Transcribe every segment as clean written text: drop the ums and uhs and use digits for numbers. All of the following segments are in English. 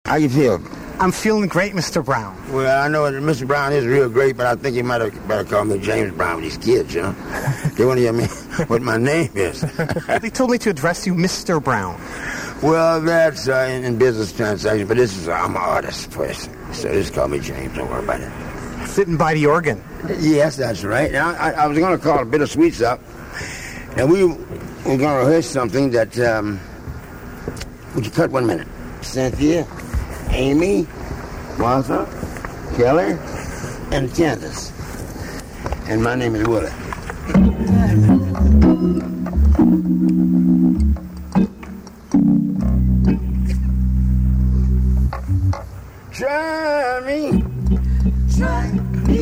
How you feel? I'm feeling great, Mr. Brown. Well, I know that Mr. Brown is real great, but I think you might have better call me James Brown with these kids, you know? They want to hear me what my name is. They told me to address you Mr. Brown. Well, that's in business transactions, but I'm an artist person, so just call me James. Don't worry about it. Sitting by the organ. Yes, that's right. Now, I was going to call a Bittersweets up, and we were going to rehearse something that, would you cut 1 minute? Cynthia, Amy, Martha, Kelly, and Candace. And my name is Willie. Try me. Try me.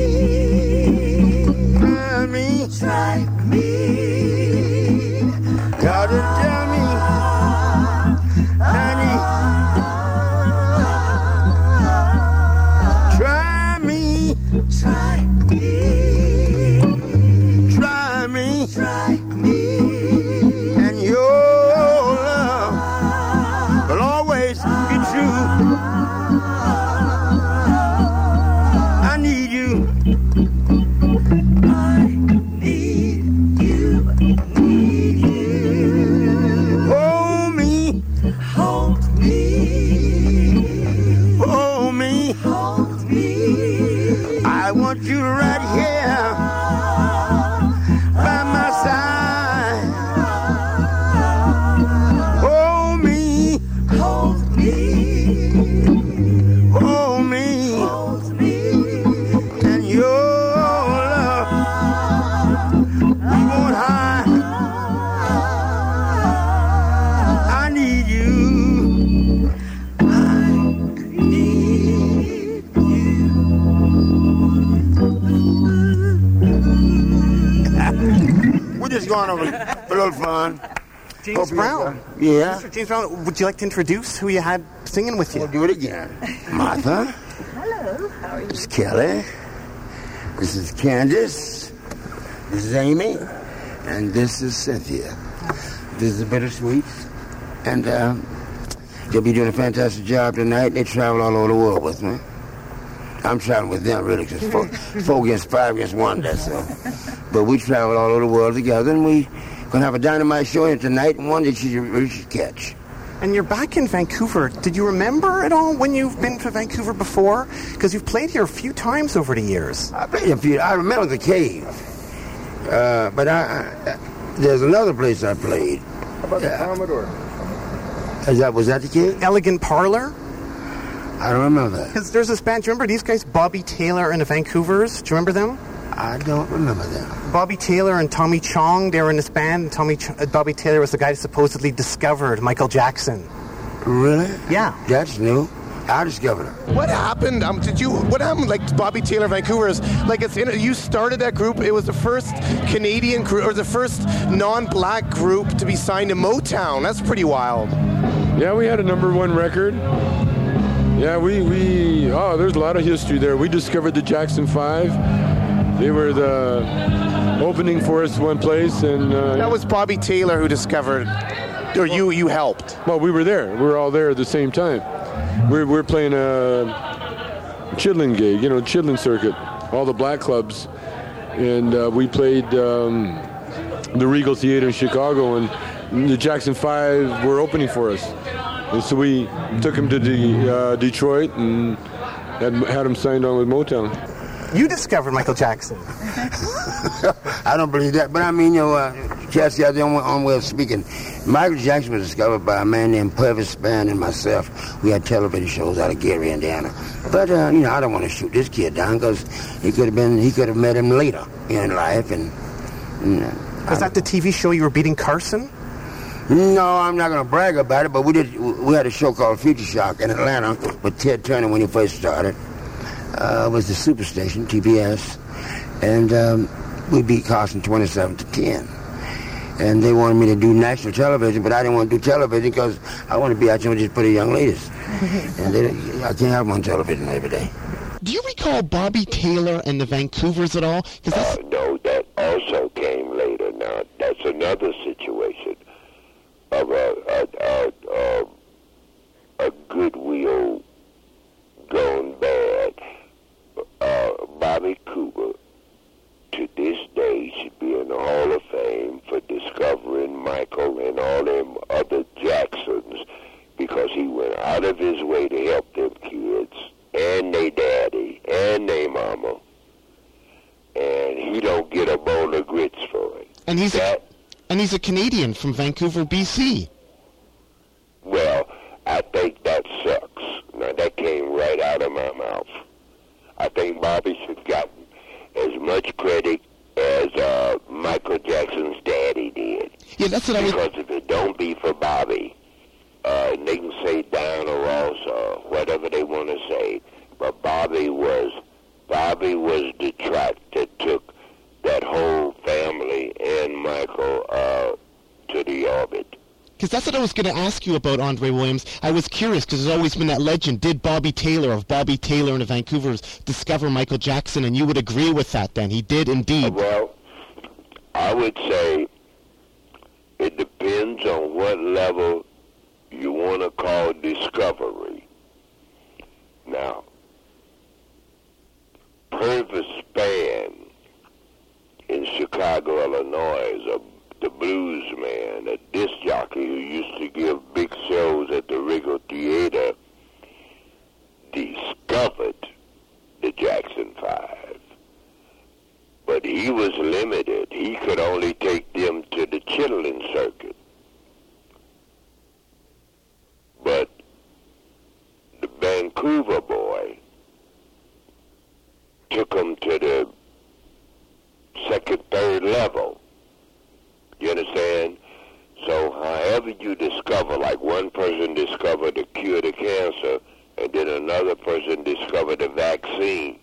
Try me. Try me. Gotta tell me, honey. Try me. Try me. Try me. Try me. And your love will always be true. I need you. I need you. Need you. Hold me. Hold me. Hold me. Hold me. I want you right here by my side. Hold me. Hold me. Hold me. Hold me. And your love, we won't hide. I need you. I need you. We're just going over for a little fun. James Brown. Yeah. Mr. James Brown, would you like to introduce who you had singing with you? We'll do it again. Martha. Hello, how are you? This is Kelly. This is Candace. This is Amy. And this is Cynthia. This is the Bittersweets. And they'll be doing a fantastic job tonight. They travel all over the world with me. I'm traveling with them, really, because 4 against 5 against 1, that's all. But we travel all over the world together, and we're going to have a dynamite show here tonight, and one that you should catch. And you're back in Vancouver. Did you remember at all when you've been to Vancouver before? Because you've played here a few times over the years. I played a few. I remember the Cave. But there's another place I played. How about the Commodore? Was that the Cave? Elegant Parlor? I don't remember that. Because there's this band. Do you remember these guys, Bobby Taylor and the Vancouvers? Do you remember them? I don't remember them. Bobby Taylor and Tommy Chong, they were in this band. Bobby Taylor was the guy that supposedly discovered Michael Jackson. Really? Yeah. That's new. I discovered it. What happened? What happened? Like Bobby Taylor, Vancouver's. Like you started that group. It was the first Canadian group, or the first non-black group to be signed to Motown. That's pretty wild. Yeah, we had a #1 record. Yeah, there's a lot of history there. We discovered the Jackson 5. They were the opening for us one place, and that was Bobby Taylor who discovered, or you helped. Well, we were there. We were all there at the same time. We're playing a Chitlin gig, Chitlin circuit, all the black clubs, and we played the Regal Theater in Chicago, and the Jackson 5 were opening for us. And so we took him to Detroit and had him signed on with Motown. You discovered Michael Jackson. I don't believe that, but I mean, Cassie, that's the only way of speaking. Michael Jackson was discovered by a man named Purvis Spann and myself. We had television shows out of Gary, Indiana. But I don't want to shoot this kid down because he could have met him later in life. Was that the TV show you were beating Carson? No, I'm not going to brag about it, but we had a show called Future Shock in Atlanta with Ted Turner when he first started. It was the Superstation, TBS, and we beat Carson 27-10. And they wanted me to do national television, but I didn't want to do television because I want to be out there with just pretty young ladies. And I can't have them on television every day. Do you recall Bobby Taylor and the Vancouvers at all? No, that also came later. Now, that's another situation of a goodwill went out of his way to help them kids and they daddy and they mama, and he don't get a bowl of grits for it. And he's a Canadian from Vancouver, BC. Well, I think that sucks. Now, that came right out of my mouth. I think Bobby should have gotten as much credit as Michael Jackson's daddy did. Yeah, that's what I was... Because if it don't be for Bobby, and they can say Diana Ross or whatever they want to say, but Bobby was the track that took that whole family and Michael to the orbit. Because that's what I was going to ask you about, Andre Williams. I was curious because there's always been that legend. Did Bobby Taylor of Bobby Taylor and the Vancouvers discover Michael Jackson? And you would agree with that then. He did indeed. Well, I would say it depends on what level you want to call discovery. Now, Purvis Spann in Chicago, Illinois, the blues man, a disc jockey who used to give big shows at the Regal Theater, discovered the Jackson 5. But he was limited. He could only take them to the Chitlin circuit. But the Vancouver boy took him to the second, third level. You understand? So however you discover, like one person discovered the cure to cancer, and then another person discovered the vaccine.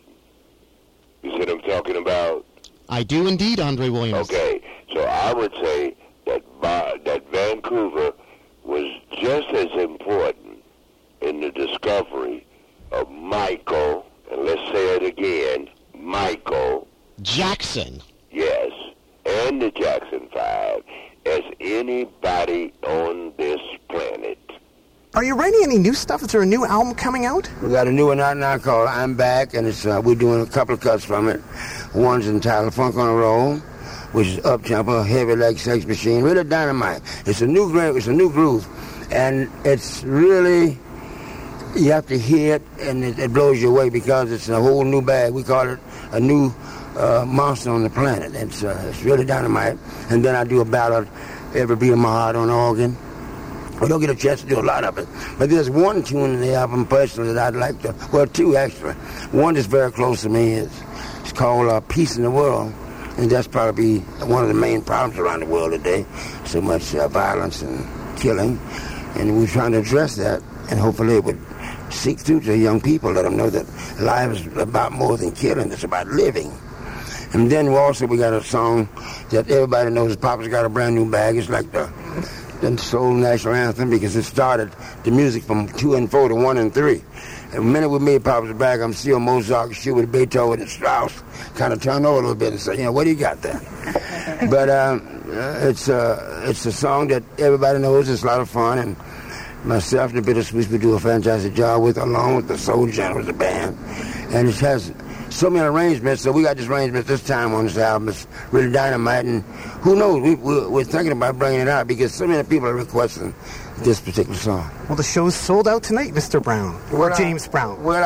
You see what I'm talking about? I do indeed, Andre Williams. Okay, so I would say that Vancouver was just as important in the discovery of Michael, and let's say it again, Michael Jackson. Yes, and the Jackson 5 as anybody on this planet. Are you writing any new stuff? Is there a new album coming out? We got a new one out now called I'm Back, and it's we're doing a couple of cuts from it. One's entitled Funk on a Roll, which is up-tempo, heavy like Sex Machine, really dynamite. It's a new groove, and it's really, you have to hear it, and it blows you away because it's a whole new bag. We call it a new monster on the planet. It's really dynamite. And then I do a ballad, Every Beat of My Heart on organ. I don't get a chance to do a lot of it. But there's one tune in the album personally that I'd like to, well, two actually. One that's very close to me it's called Peace in the World. And that's probably one of the main problems around the world today. So much violence and killing. And we're trying to address that. And hopefully it would seek through to young people, let them know that life is about more than killing. It's about living. And then we got a song that everybody knows. Papa's got a brand new bag. It's like the soul national anthem because it started the music from 2 and 4 to 1 and 3. And the minute we made Papa's bag, I'm still Mozart, Schubert, Beethoven, and Strauss. Kind of turned over a little bit and said, what do you got there? But it's a song that everybody knows. It's a lot of fun, and myself and the Bittersweets, we do a fantastic job with, along with the Soul Generals, the band. And it has so many arrangements, so we got this arrangement this time on this album. It's really dynamite, and who knows, we're thinking about bringing it out because so many people are requesting this particular song. Well, the show's sold out tonight, Mr. Brown, James Brown. Well,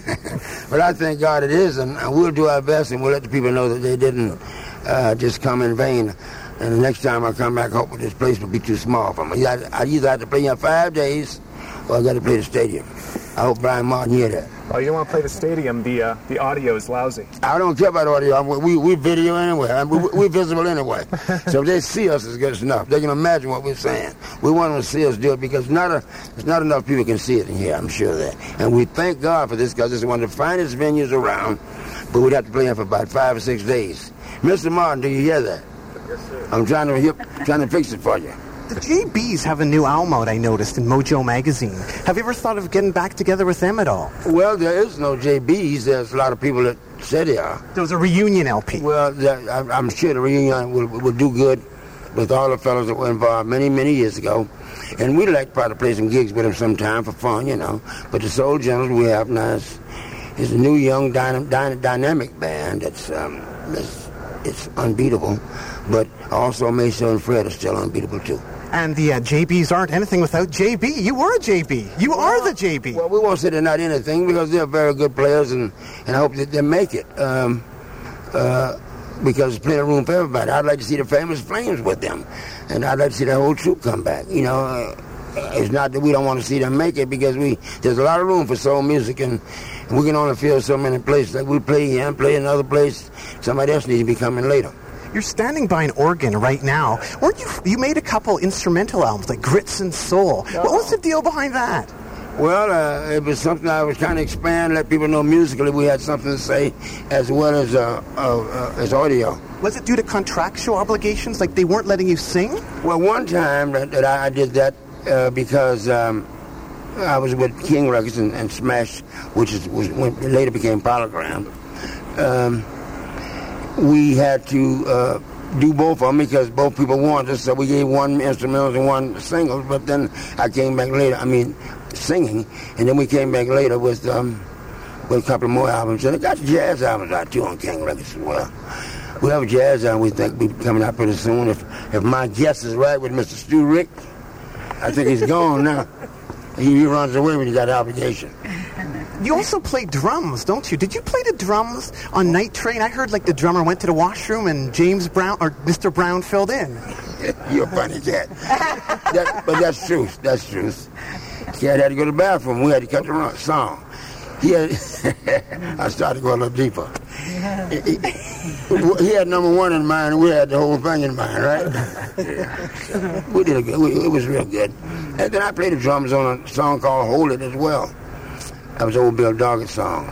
I thank God it is, and we'll do our best, and we'll let the people know that they didn't just come in vain. And the next time I come back, hopefully this place will be too small for me. I either have to play here 5 days, or I got to play the stadium. I hope Brian Martin hear that. Oh, you don't want to play the stadium. The audio is lousy. I don't care about audio. We video anyway. We're visible anyway. So if they see us, it's good enough. They can imagine what we're saying. We want them to see us do it because there's not enough people can see it in here, I'm sure of that. And we thank God for this because it's one of the finest venues around, but we'd have to play here for about 5 or 6 days. Mr. Martin, do you hear that? Yes, sir. I'm trying to fix it for you. The JBs have a new album out, I noticed, in Mojo Magazine. Have you ever thought of getting back together with them at all? Well, there is no JBs. There's a lot of people that say they are. There was a reunion LP. Well, I'm sure the reunion will do good with all the fellows that were involved many, many years ago. And we'd like to probably play some gigs with them sometime for fun, But the Soul Generals we have now is a new, young, dynamic band that's it's unbeatable. But also Maceo and Fred are still unbeatable, too. And the JBs aren't anything without JB. You were a JB. You are the JB. Well, we won't say they're not anything because they're very good players, and I hope that they make it. Because there's plenty of room for everybody. I'd like to see the Famous Flames with them, and I'd like to see the whole troop come back. You know, it's not that we don't want to see them make it, because there's a lot of room for soul music, and we can only fill so many places. Like we play here and play another place, somebody else needs to be coming later. You're standing by an organ right now. Weren't you made a couple instrumental albums, like Grits and Soul. What was the deal behind that? Well, it was something I was trying to expand, let people know musically we had something to say, as well as audio. Was it due to contractual obligations, like they weren't letting you sing? Well, one time that I did that because I was with King Records and Smash, which was when later became Polygram. We had to do both of them because both people wanted us, so we gave one instrumental and one single. But then I came back later, singing, and then we came back later with a couple more albums. And I got jazz albums out too on King Records as well. We have a jazz album we think will be coming out pretty soon. If my guess is right with Mr. Stu Rick, I think he's gone now. He runs away when he got an obligation. You also play drums, don't you? Did you play the drums on Night Train? I heard like the drummer went to the washroom and James Brown or Mr. Brown filled in. You're a funny cat. But that's truth. That's truth. Cat had to go to the bathroom. We had to cut the song. I started to go a little deeper. He had number one in mind, and we had the whole thing in mind, right? Yeah. We did it was real good. And then I played the drums on a song called Hold It as well. That was an old Bill Doggett song.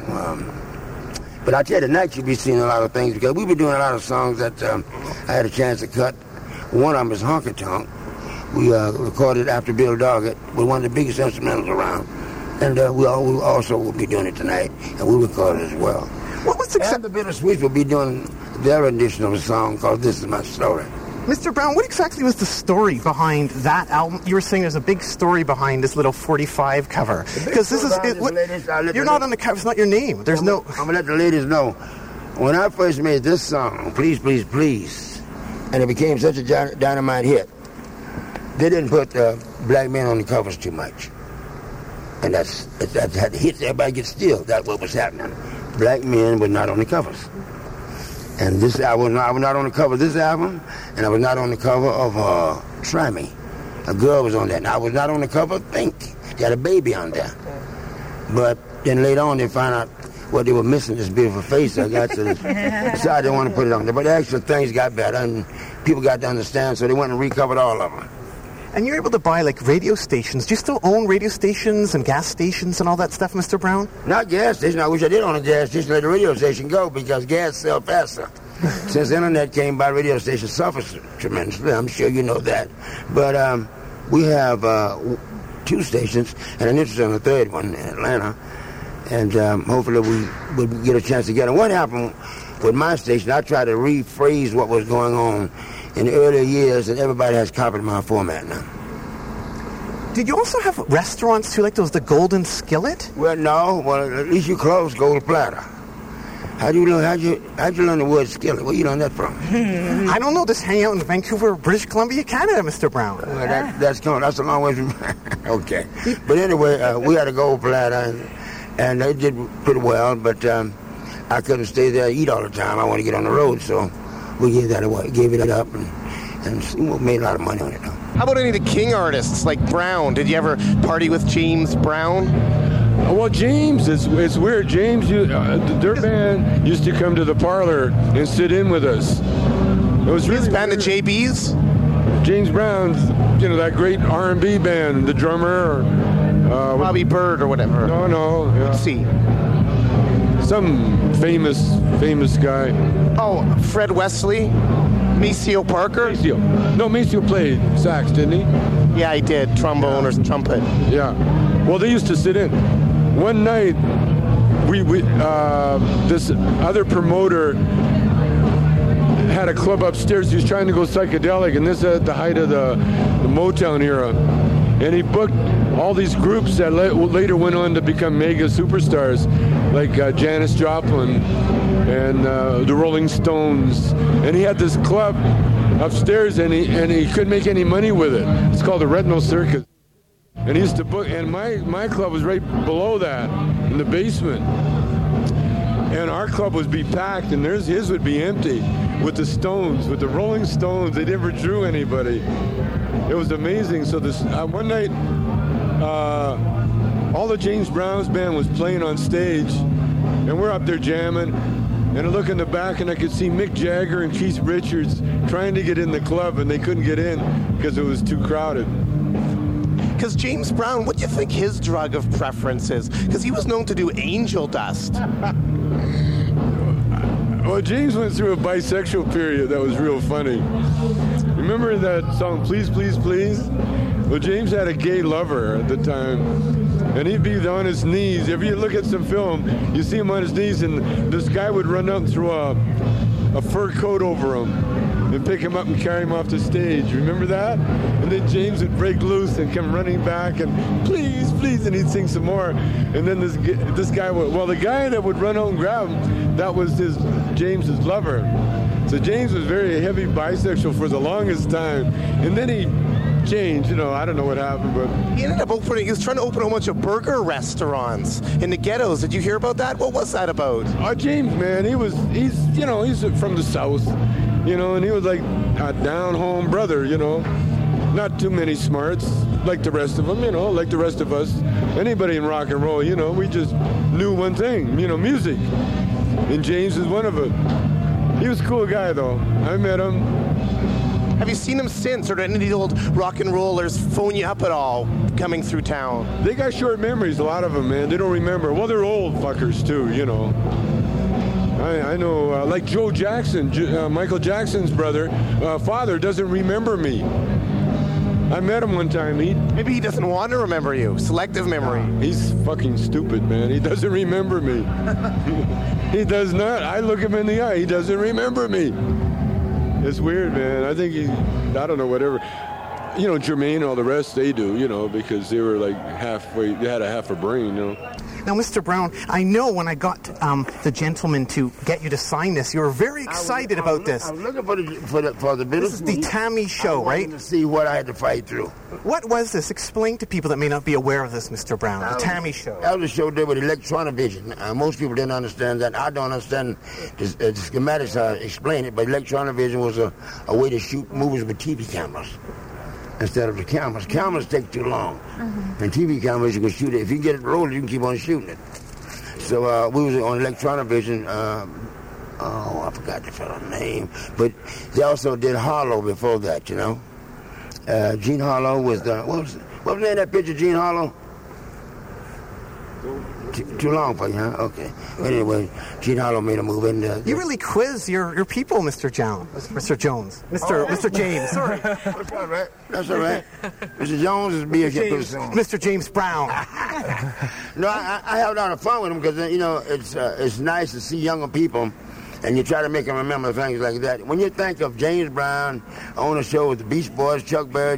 But I tell you, tonight you'll be seeing a lot of things, because we've been doing a lot of songs that I had a chance to cut. One of them is Honky Tonk. We recorded after Bill Doggett with one of the biggest instrumentals around. And we also will be doing it tonight, and we recorded as well. What was the Bittersweet will be doing their edition of a song called This Is My Story. Mr. Brown, what exactly was the story behind that album? You were saying there's a big story behind this little 45 cover. Because this is... you're not on the cover. It's not your name. There's no... I'm going to let the ladies know. When I first made this song, Please, Please, Please, and it became such a dynamite hit, they didn't put black men on the covers too much. And that's had the hits. Everybody gets still. That's what was happening. Black men were not on the covers. And I was not on the cover of this album, and I was not on the cover of Try Me. A girl was on that. And I was not on the cover of Think. They had a baby on there. But then later on they found out what they were missing, this beautiful face. I got to decided I didn't want to put it on there. But actually things got better, and people got to understand, so they went and recovered all of them. And you're able to buy, like, radio stations. Do you still own radio stations and gas stations and all that stuff, Mr. Brown? Not gas station. I wish I did own a gas station, let the radio station go, because gas sells faster. Since the internet came by, radio stations suffers tremendously. I'm sure you know that. But we have 2 stations, and an interest in a third one in Atlanta. And hopefully we will get a chance to get it. What happened with my station, I tried to rephrase what was going on in the earlier years, and everybody has copied my format now. Did you also have restaurants too, like those, the Golden Skillet? Well, no. Well, at least you closed Gold Platter. How'd you learn the word skillet? Where you learn that from? I don't know. Just hang out in Vancouver, British Columbia, Canada, Mr. Brown. Well, that's a long way from... Okay. But anyway, we had a Gold Platter, and they did pretty well, but I couldn't stay there and eat all the time. I want to get on the road, so we gave that away, gave it up, and made a lot of money on it. How about any of the King artists like Brown? Did you ever party with James Brown? Well, James, it's weird. James, their band used to come to the parlor and sit in with us. It was really his band, the JBs? James Brown's, that great R&B band, the drummer. Bobby Bird or whatever. No. Yeah. Let's see. Some famous guy. Oh, Fred Wesley? Maceo Parker? Maceo played sax, didn't he? Yeah, he did. Trombone or trumpet. Yeah. Well, they used to sit in. One night, we this other promoter had a club upstairs. He was trying to go psychedelic, and this is at the height of the Motown era. And he booked all these groups that later went on to become mega superstars, like Janis Joplin and the Rolling Stones. And he had this club upstairs, and he couldn't make any money with it. It's called the Retinal Circus. And he used to book, and my club was right below that, in the basement. And our club would be packed, and his would be empty with the Stones, with the Rolling Stones. They never drew anybody. It was amazing. So this one night, all the James Brown's band was playing on stage, and we're up there jamming. And I look in the back, and I could see Mick Jagger and Keith Richards trying to get in the club, and they couldn't get in because it was too crowded. Because James Brown, what do you think his drug of preference is? Because he was known to do angel dust. Well, James went through a bisexual period that was real funny. Remember that song, Please, Please, Please? Well, James had a gay lover at the time, and he'd be on his knees. If you look at some film, you see him on his knees, and this guy would run out and throw a fur coat over him and pick him up and carry him off the stage. Remember that? And then James would break loose and come running back and please, please, and he'd sing some more. And then this guy would, well, the guy that would run out and grab him, that was James's lover. So James was very heavy bisexual for the longest time. And then he changed, I don't know what happened, but he ended up he was trying to open a whole bunch of burger restaurants in the ghettos. Did you hear about that? What was that about? James, man, he's from the South, and he was like a down-home brother, not too many smarts like the rest of them, like the rest of us. Anybody in rock and roll, we just knew one thing, music. And James is one of it. He was a cool guy, though. I met him. Have you seen him since, or did any of the old rock and rollers phone you up at all coming through town? They got short memories, a lot of them, man. They don't remember. Well, they're old fuckers, too, I know, like Joe Jackson, Michael Jackson's father doesn't remember me. I met him one time. Maybe he doesn't want to remember you. Selective memory. He's fucking stupid, man. He doesn't remember me. He does not. I look him in the eye. He doesn't remember me. It's weird, man. I think I don't know, whatever. Jermaine and all the rest, they do, because they were like halfway, they had a half a brain, Now, Mr. Brown, I know when I got the gentleman to get you to sign this, you were very excited about this. I was looking for the This is the Tammy Show, right? To see what I had to fight through. What was this? Explain to people that may not be aware of this, Mr. Brown. The Tammy Show. That was a show there with Electronavision. Most people didn't understand that. I don't understand the schematics. Explain it, but Electronavision was a way to shoot movies with TV cameras instead of the cameras. Cameras take too long. Mm-hmm. And TV cameras, you can shoot it. If you get it rolled, you can keep on shooting it. So we was on Electronavision. I forgot the fellow's name. But they also did Harlow before that, Gene Harlow was the... What was the name of that picture, Gene Harlow? Too long for you, huh? Okay. Anyway, Gene Harlow made a move in there. You really quiz your people, Mr. Jones. Mr. James. Sorry. That's all right. That's all right. Mr. Jones is being here pretty soon. Mr. James Brown. No, I have a lot of fun with him because, it's nice to see younger people, and you try to make them remember things like that. When you think of James Brown on a show with the Beach Boys, Chuck Berry,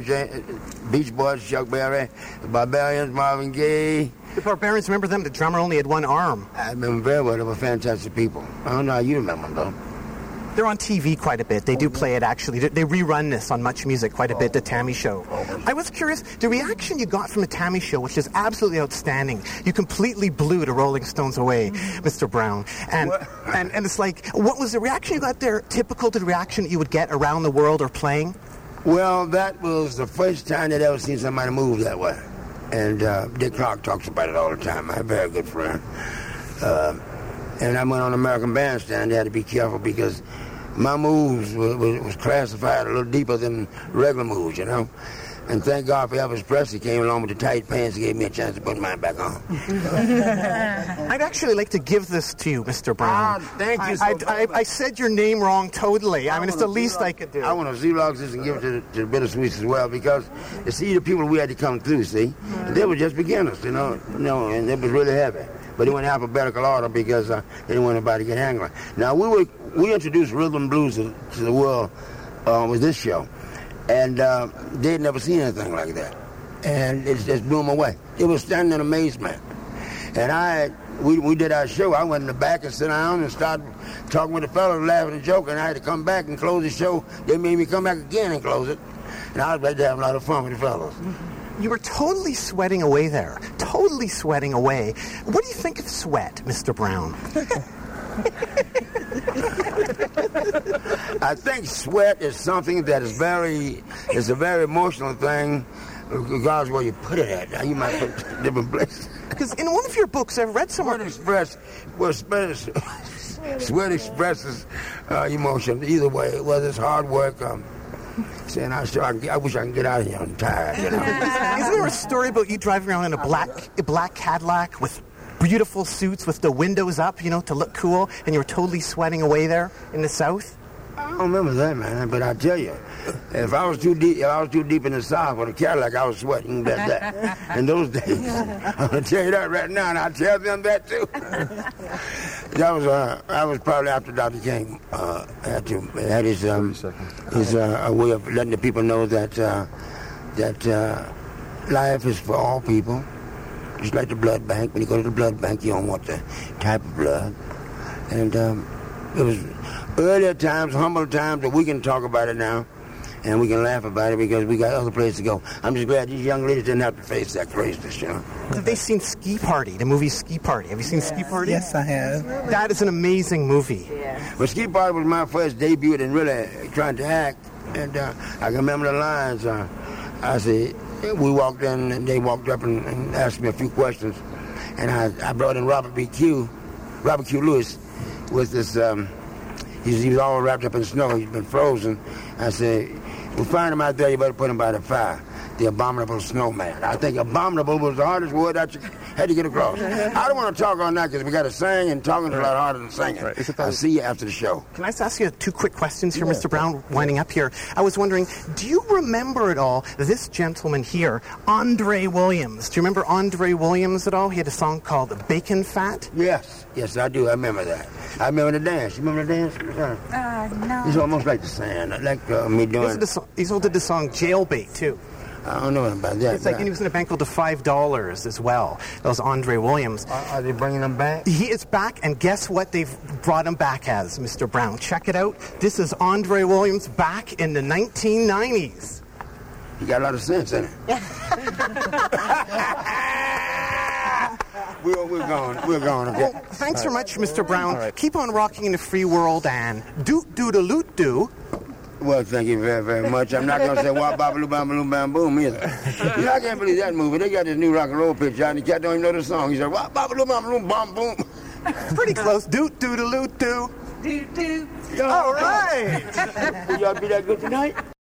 the Barbarians, Marvin Gaye. The Barbarians, remember them? The drummer only had one arm. I remember very well. They were fantastic people. I don't know how you remember them, though. They're on TV quite a bit. They do play it, actually. They rerun this on Much Music quite a bit, the Tammy Show. I was curious, the reaction you got from the Tammy Show, which is absolutely outstanding. You completely blew the Rolling Stones away, Mr. Brown. And it's like, what was the reaction you got there typical to the reaction that you would get around the world or playing? Well, that was the first time that I ever seen somebody move that way. And Dick Clark talks about it all the time, my very good friend. And I went on American Bandstand. They had to be careful because my moves was classified a little deeper than regular moves, And thank God for Elvis Presley came along with the tight pants and gave me a chance to put mine back on. I'd actually like to give this to you, Mr. Brown. Thank you. I said your name wrong totally. I mean, it's the least I could do. I want to Xerox this and give it to the Bittersweets as well because, you see, the people we had to come through, and they were just beginners, and it was really heavy. But it went in alphabetical order because they didn't want anybody to get angry. Now, we introduced rhythm and blues to the world with this show. And they'd never seen anything like that. And it just blew them away. It was standing in amazement. And we did our show. I went in the back and sit down and started talking with the fellas, laughing and joking. I had to come back and close the show. They made me come back again and close it. And I was ready to have a lot of fun with the fellas. You were totally sweating away there. Totally sweating away. What do you think of sweat, Mr. Brown? I think sweat is something that is a very emotional thing, regardless of where you put it at. You might put it in different places. Because in one of your books, I've read somewhere... Sweat expresses emotion either way, whether it's hard work, saying, I wish I could get out of here. I'm tired. You know? Isn't there a story about you driving around in a black Cadillac with beautiful suits with the windows up, to look cool, and you were totally sweating away there in the South? I don't remember that, man, but I tell you, if I was too deep in the South with a Cadillac, I was sweating. Bet that. In those days, I'm gonna tell you that right now, and I'll tell them that too. That was probably after Dr. King had his way of letting the people know that life is for all people. Just like the blood bank. When you go to the blood bank, you don't want the type of blood. And it was earlier times, humble times, that we can talk about it now, and we can laugh about it because we got other places to go. I'm just glad these young ladies didn't have to face that craziness, Have they seen Ski Party, the movie Ski Party? Have you seen Ski Party? Yes, I have. That is an amazing movie. Yeah. Well, Ski Party was my first debut in really trying to act, and I can remember the lines. I said, we walked in, and they walked up and asked me a few questions, and I brought in Robert Q. Lewis with this, he was all wrapped up in snow. He'd been frozen. I said, we'll find him out there, you better put him by the fire. The abominable snowman. I think abominable was the hardest word I had to get across. I don't want to talk on that because we got to sing, and talking is a lot harder than singing. Right. I'll see you after the show. Can I just ask you two quick questions here, Mr. Brown, winding up here? I was wondering, do you remember at all this gentleman here, Andre Williams? Do you remember Andre Williams at all? He had a song called Bacon Fat. Yes, I do. I remember that. I remember the dance. You remember the dance? No. It's almost like the sand. Like me doing. He's also did the song Jailbait, too. I don't know about that. It's like he was in a band called The $5 as well. That was Andre Williams. Are they bringing him back? He is back, and guess what they've brought him back as, Mr. Brown? Check it out. This is Andre Williams back in the 1990s. He got a lot of sense in it. We're going. Okay. Well, thanks so much, Mr. Brown. Right. Keep on rocking in the free world, and doot-doot-a-loot-doo. Well, thank you very, very much. I'm not going to say wop, bop-a-loo, bam-a-loom, bam-boom either. I can't believe that movie. They got this new rock and roll picture out, and the cat don't even know the song. He said, wop, bop-a-loo, bam-a-loom, bam-boom. Pretty close. Doot-doot-a-loot-doo. Doot-doot. All right. Will y'all be that good tonight?